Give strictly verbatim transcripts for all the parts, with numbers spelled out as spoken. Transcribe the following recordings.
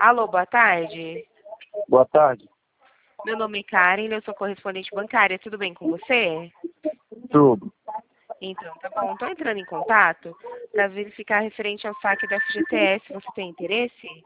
Alô, boa tarde. Boa tarde. Meu nome é Karen, eu sou correspondente bancária. Tudo bem com você? Tudo. Então, tá bom. Estou entrando em contato para verificar referente ao saque da F G T S. Você tem interesse?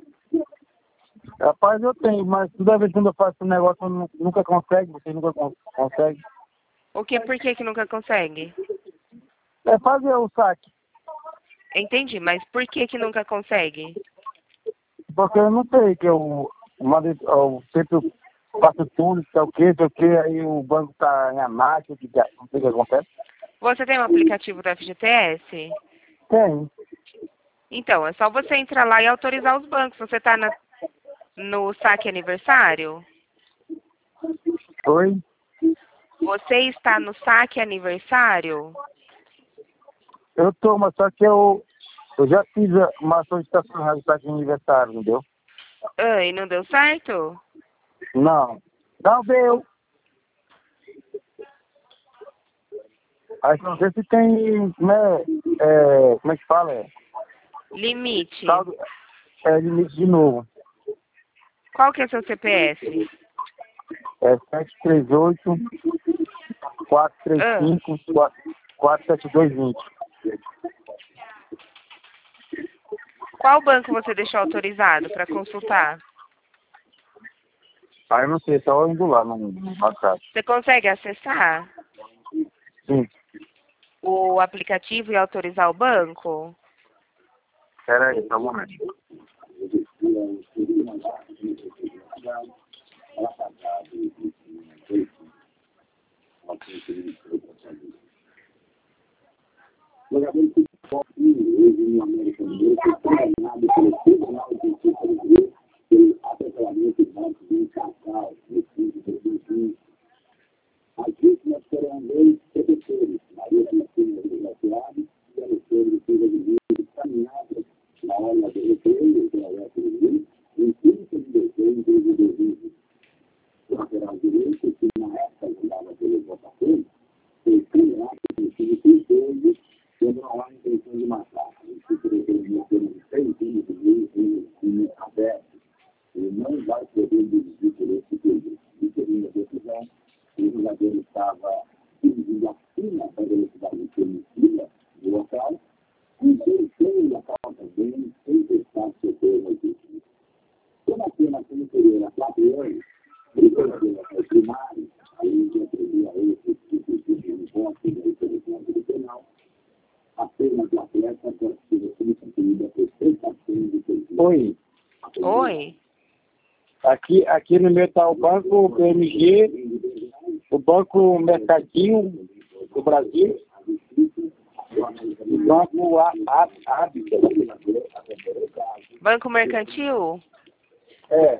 Rapaz, eu tenho, mas toda vez que eu faço um negócio, eu nu- nunca consegue, você nunca con- consegue. O que? Por que que nunca consegue? É fazer o saque, Entendi, mas por que que nunca consegue? porque eu não sei que eu, mando, eu sempre faço tudo, sei o que, sei o que, aí o banco tá em análise, que já- não sei o que acontece. Você tem um aplicativo da F G T S? Tem. Então, é só você entrar lá e autorizar os bancos. Você está no saque aniversário? Oi? Você está no saque aniversário? Eu tô, mas só que eu, eu já fiz uma solicitação de saque de aniversário, entendeu? Ah, e não deu certo? Não. Não deu. Aí não sei se tem, né, é, como é que fala? É, Limite. saldo, é limite de novo. Qual que é seu C P F? É sete três oito, quatro três Ah, cinco, quatro sete dois vinte. qual banco você deixou autorizado para consultar? Aí eu não sei, só indo lá no, no WhatsApp. Você consegue acessar Sim, o aplicativo e autorizar o banco? espera aí, só um momento. Oi, Oi? aqui, aqui no meu tá o Banco B M G, o Banco Mercadinho do Brasil, o Banco A- A- Hábitat. Banco Mercantil? É,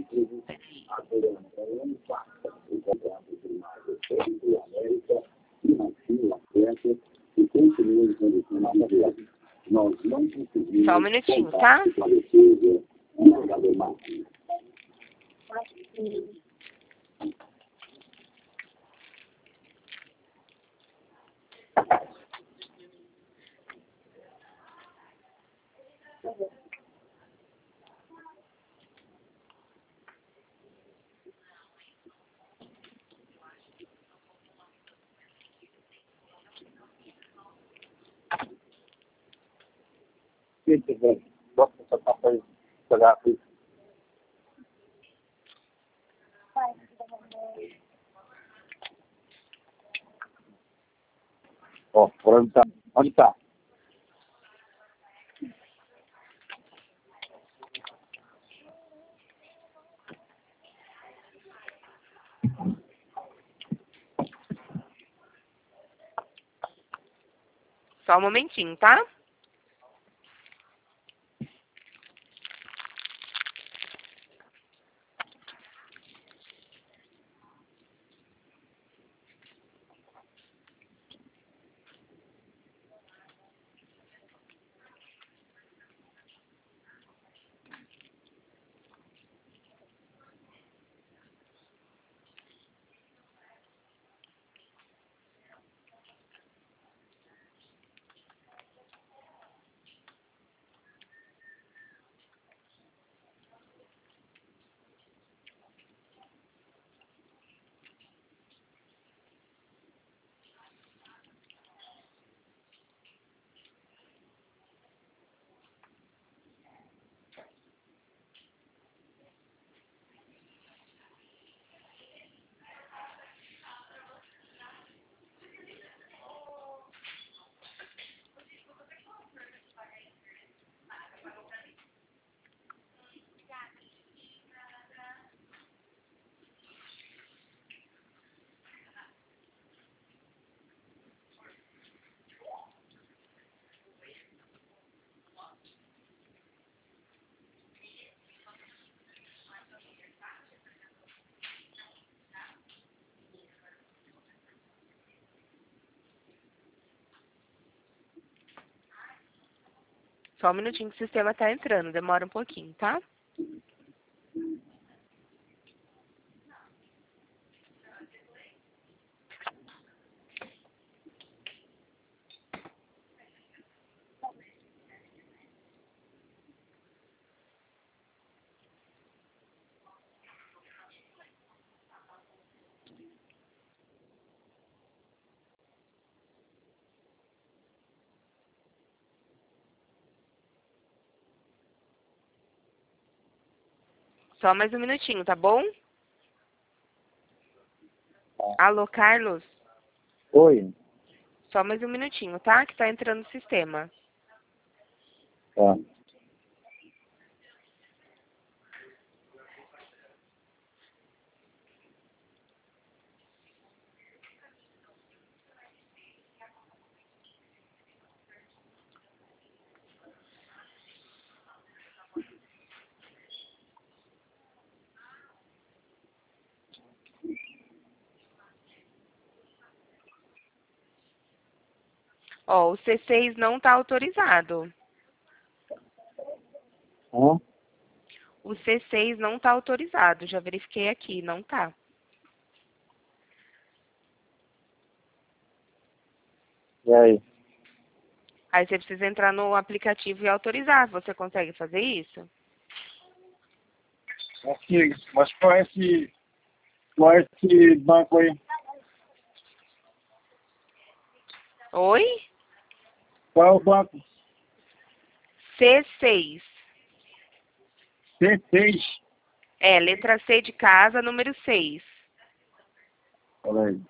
Só um minutinho, tá? bota essa capa aí, pegar aqui. Ó, por onde tá? Onde tá? Só um momentinho, tá? Só um minutinho que o sistema tá entrando, demora um pouquinho, tá? Só mais um minutinho, tá bom? Alô, Carlos? Oi. Só mais um minutinho, tá? Que tá entrando no sistema. Tá. Ó, o C seis não tá autorizado. Hã? O C seis não tá autorizado. Já verifiquei aqui, não tá. E aí? Aí você precisa entrar no aplicativo e autorizar. Você consegue fazer isso? Consigo. Mas qual é esse, qual é esse banco aí? Oi? Qual é o banco? C seis. C seis. É, letra C de casa, número seis. Olha aí.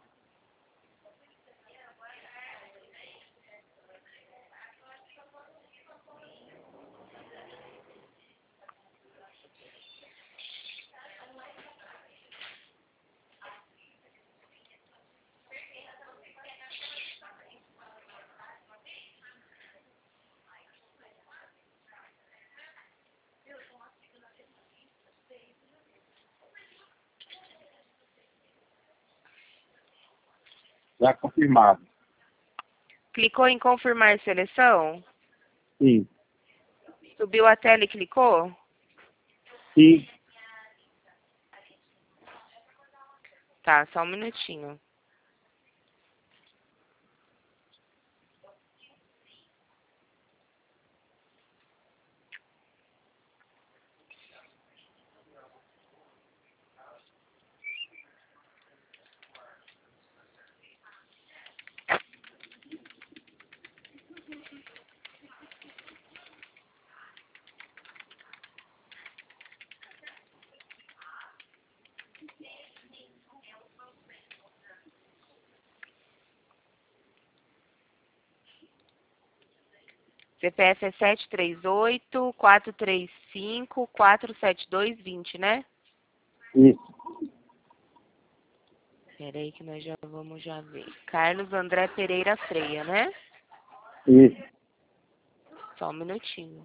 Já confirmado. Clicou em confirmar seleção? Sim. Subiu a tela e clicou? Sim. Tá, só um minutinho. C P F é sete três oito, quatro três cinco, quatro sete dois, vinte, né? Isso. Pera aí que nós já vamos já ver. Carlos André Pereira Freia, né? Isso. Só um minutinho.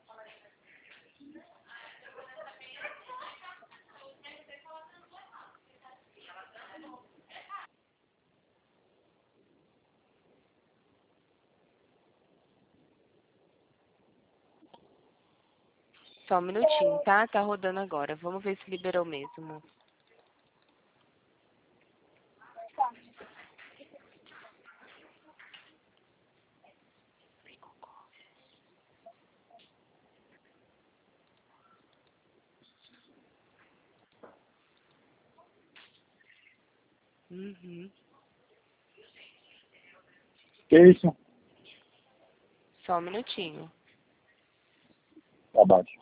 Só um minutinho, tá? Tá rodando agora. Vamos ver se liberou mesmo. Uhum. Que isso? Só um minutinho. Tá baixo.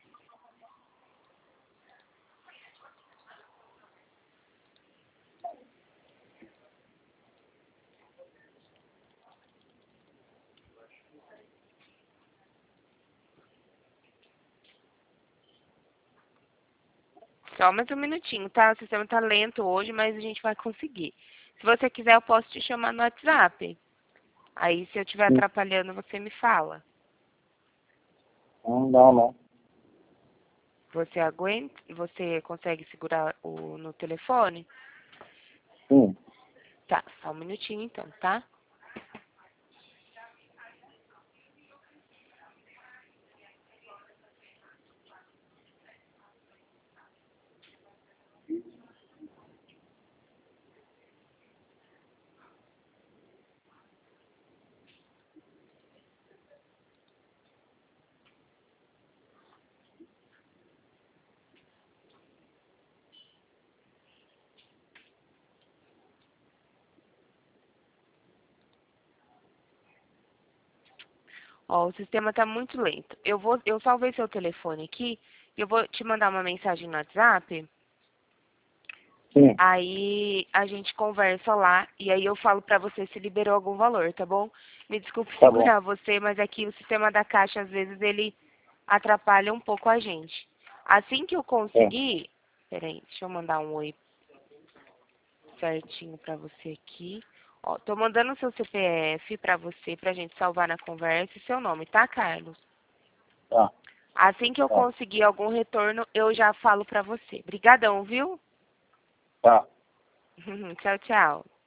Só mais um minutinho, tá? O sistema tá lento hoje, mas a gente vai conseguir. Se você quiser, eu posso te chamar no WhatsApp. Aí, se eu estiver Sim. atrapalhando, você me fala. Não, não, não. Você aguenta? Você consegue segurar o, no telefone? Sim. Tá, só um minutinho então, tá? Ó, o sistema tá muito lento. Eu vou, eu salvei seu telefone aqui. Eu vou te mandar uma mensagem no WhatsApp. Sim. Aí a gente conversa lá e aí eu falo pra você se liberou algum valor, tá bom? Me desculpe Tá bom. segurar você, mas aqui o sistema da Caixa, às vezes, ele atrapalha um pouco a gente. Assim que eu conseguir... Peraí, deixa eu mandar um oi certinho pra você aqui. Ó, tô mandando o seu C P F pra você, pra gente salvar na conversa e seu nome, tá, Carlos? Tá. Assim que eu Tá. conseguir algum retorno, eu já falo pra você. Obrigadão, viu? Tá. Tchau, tchau.